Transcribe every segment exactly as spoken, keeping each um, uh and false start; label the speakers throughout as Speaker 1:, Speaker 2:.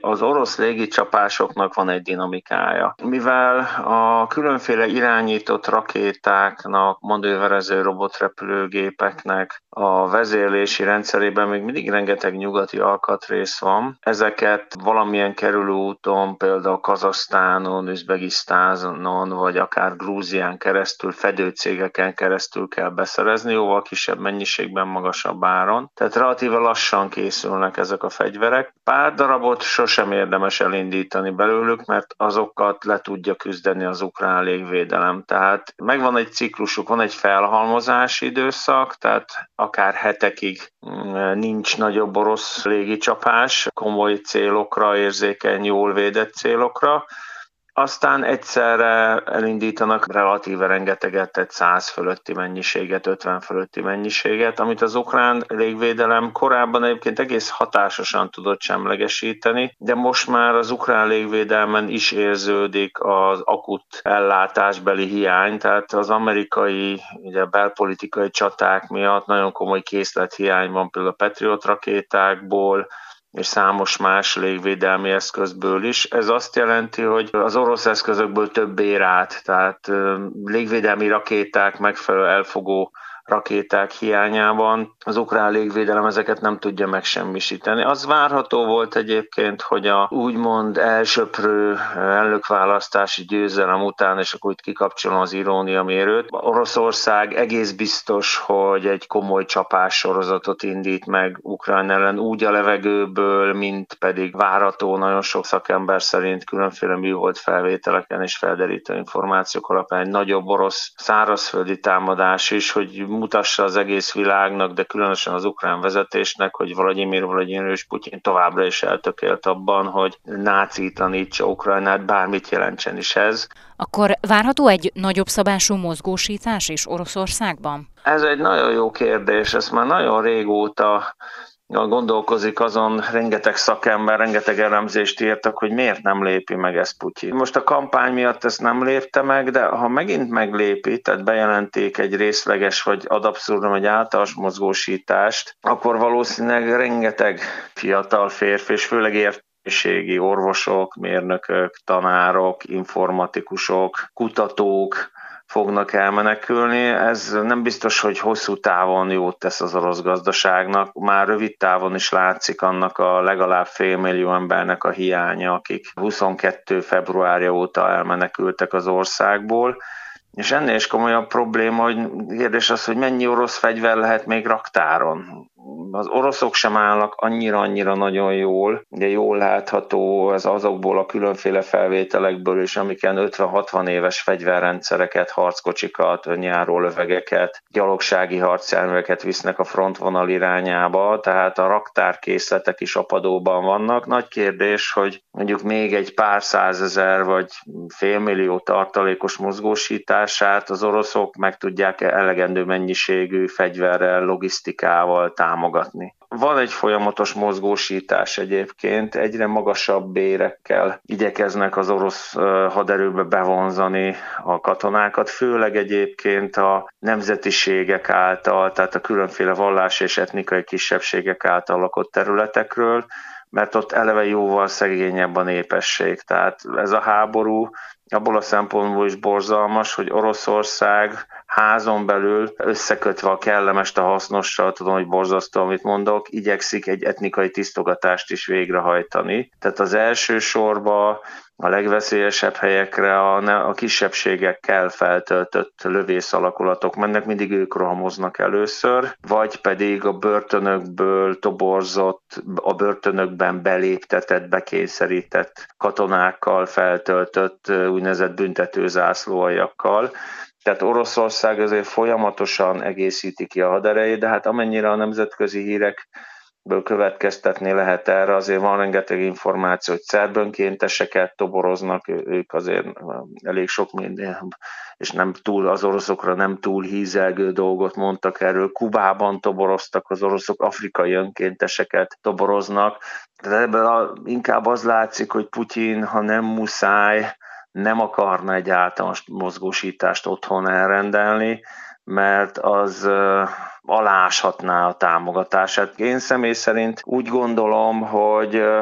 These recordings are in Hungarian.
Speaker 1: Az orosz légicsapásoknak van egy dinamikája. Mivel a különféle irányított rakétáknak, manőverező robotrepülőgépeknek a vezérlési rendszerében még mindig rengeteg nyugati alkatrész van, ezeket valamilyen kerülőúton, például Kazahsztánon, Üzbegisztánon, vagy akár Grúzián keresztül, fedőcégeken keresztül kell beszerezni, jóval kisebb mennyiségben, magasabb áron. Tehát relatíve lassan készülnek ezek a fegyverek. Pár darabot sosem érdemes elindítani belőlük, mert azokat le tudja küzdeni az ukrán légvédelem. Tehát megvan egy ciklusuk, van egy felhalmozási időszak, tehát akár hetekig nincs nagyobb orosz légicsapás, komoly célokra, érzékeny, jól védett célokra. Aztán egyszerre elindítanak relatíve rengeteget, tehát száz fölötti mennyiséget, ötven fölötti mennyiséget, amit az ukrán légvédelem korábban egyébként egész hatásosan tudott semlegesíteni, de most már az ukrán légvédelmen is érződik az akut ellátásbeli hiány, tehát az amerikai ugye, belpolitikai csaták miatt nagyon komoly készlethiány van például a Patriot rakétákból, és számos más légvédelmi eszközből is. Ez azt jelenti, hogy az orosz eszközökből több ér át, tehát légvédelmi rakéták, megfelelő elfogó rakéták hiányában az ukrán légvédelem ezeket nem tudja megsemmisíteni. Az várható volt egyébként, hogy a úgymond elsöprő elnökválasztási győzelem után, és akkor itt kikapcsolom az irónia mérőt, Oroszország egész biztos, hogy egy komoly csapássorozatot indít meg Ukrán ellen úgy a levegőből, mint pedig várható nagyon sok szakember szerint különféle műhold felvételeken és felderítő információk alapján egy nagyobb orosz szárazföldi támadás is, hogy mutassa az egész világnak, de különösen az ukrán vezetésnek, hogy Vlagyimir Vlagyimirovics Putyin továbbra is eltökélt abban, hogy nácítlanítsa Ukrajnát, bármit jelentsen is ez.
Speaker 2: Akkor várható egy nagyobb szabású mozgósítás is Oroszországban?
Speaker 1: Ez egy nagyon jó kérdés, ezt már nagyon régóta gondolkozik azon, rengeteg szakember, rengeteg elemzést írtak, hogy miért nem lépi meg ezt Putyin. Most a kampány miatt ezt nem lépte meg, de ha megint meglépi, tehát bejelenték egy részleges vagy ad abszurdum egy általános mozgósítást, akkor valószínűleg rengeteg fiatal férfi, és főleg értelmiségi orvosok, mérnökök, tanárok, informatikusok, kutatók fognak elmenekülni. Ez nem biztos, hogy hosszú távon jót tesz az orosz gazdaságnak. Már rövid távon is látszik annak a legalább félmillió embernek a hiánya, akik huszonkettő februárja óta elmenekültek az országból. És ennél is komolyabb probléma, hogy kérdés az, hogy mennyi orosz fegyver lehet még raktáron. Az oroszok sem állnak annyira-annyira nagyon jól, ugye jól látható ez azokból a különféle felvételekből is, amiken ötven-hatvan éves fegyverrendszereket, harckocsikat, önjáró lövegeket, gyalogsági harcjárműveket visznek a frontvonal irányába, tehát a raktárkészletek is apadóban vannak. Nagy kérdés, hogy mondjuk még egy pár százezer vagy félmillió tartalékos mozgósítását az oroszok meg tudják elegendő mennyiségű fegyverrel, logisztikával támogatni. Van egy folyamatos mozgósítás egyébként, egyre magasabb bérekkel igyekeznek az orosz haderőbe bevonzani a katonákat, főleg egyébként a nemzetiségek által, tehát a különféle vallás és etnikai kisebbségek által lakott területekről, mert ott eleve jóval szegényebb a népesség. Tehát ez a háború abból a szempontból is borzalmas, hogy Oroszország házon belül összekötve a kellemest a hasznossal, tudom, hogy borzasztó, amit mondok, igyekszik egy etnikai tisztogatást is végrehajtani. Tehát az első sorba a legveszélyesebb helyekre a, a kisebbségekkel feltöltött lövészalakulatok mennek, mindig ők rohamoznak először, vagy pedig a börtönökből toborzott, a börtönökben beléptetett, bekényszerített katonákkal feltöltött úgynevezett büntetőzászlóaljakkal. Tehát Oroszország azért folyamatosan egészíti ki a haderejét, de hát amennyire a nemzetközi hírekből következtetni lehet erre, azért van rengeteg információ, hogy szerb önkénteseket toboroznak, ők azért elég sok minden, és nem túl, az oroszokra nem túl hízelgő dolgot mondtak erről. Kubában toboroztak az oroszok, afrikai önkénteseket toboroznak. Tehát ebből a, inkább az látszik, hogy Putyin, ha nem muszáj, nem akarna egy általános mozgósítást otthon elrendelni, mert az aláshatná a támogatását. Én személy szerint úgy gondolom, hogy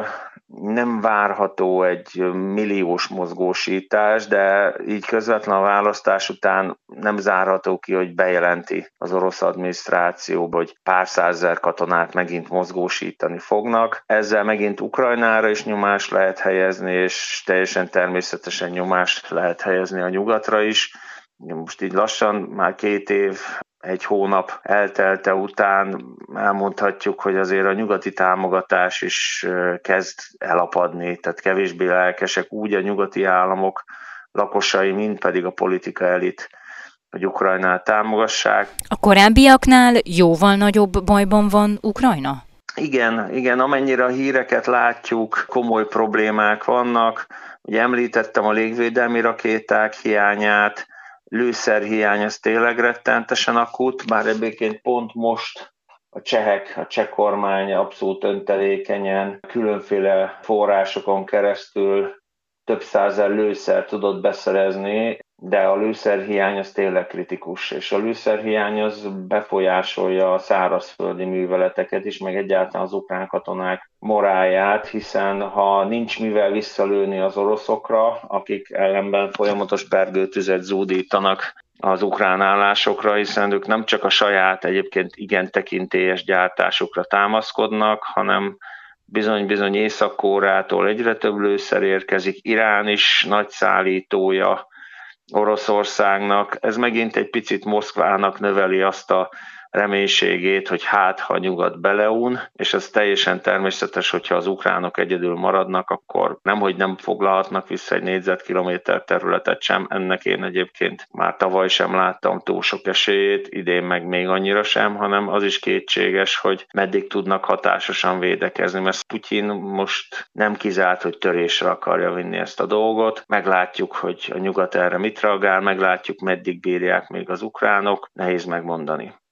Speaker 1: Nem várható egy milliós mozgósítás, de így közvetlen a választás után nem zárható ki, hogy bejelenti az orosz adminisztráció, hogy pár százezer katonát megint mozgósítani fognak. Ezzel megint Ukrajnára is nyomást lehet helyezni, és teljesen természetesen nyomást lehet helyezni a nyugatra is. Most így lassan már két év, egy hónap eltelte után elmondhatjuk, hogy azért a nyugati támogatás is kezd elapadni, tehát kevésbé lelkesek úgy a nyugati államok lakosai, mint pedig a politika elit, hogy Ukrajnát támogassák.
Speaker 2: A korábbiaknál jóval nagyobb bajban van Ukrajna?
Speaker 1: Igen, igen, amennyire a híreket látjuk, komoly problémák vannak. Ugye említettem a légvédelmi rakéták hiányát, lőszerhiány az tényleg rettentesen akut, bár egyébként pont most a csehek, a cseh kormány abszolút öntelékenyen, különféle forrásokon keresztül több százezer lőszer tudott beszerezni, de a lőszerhiány az tényleg kritikus, és a lőszerhiány az befolyásolja a szárazföldi műveleteket is, meg egyáltalán az ukrán katonák morálját, hiszen ha nincs mivel visszalőni az oroszokra, akik ellenben folyamatos pergőtüzet zúdítanak az ukrán állásokra, hiszen ők nem csak a saját egyébként igen tekintélyes gyártásukra támaszkodnak, hanem bizony-bizony Észak-Koreától egyre több lőszer érkezik, Irán is nagy szállítója Oroszországnak. Ez megint egy picit Moszkvának növeli azt a reménységét, hogy hát, ha nyugat beleún, és ez teljesen természetes, hogyha az ukránok egyedül maradnak, akkor nemhogy nem foglalhatnak vissza egy négyzetkilométer területet sem. Ennek én egyébként már tavaly sem láttam túl sok esélyét, idén meg még annyira sem, hanem az is kétséges, hogy meddig tudnak hatásosan védekezni, mert Putyin most nem kizárt, hogy törésre akarja vinni ezt a dolgot. Meglátjuk, hogy a nyugat erre mit reagál, meglátjuk, meddig bírják még az ukránok, nehéz megmondani.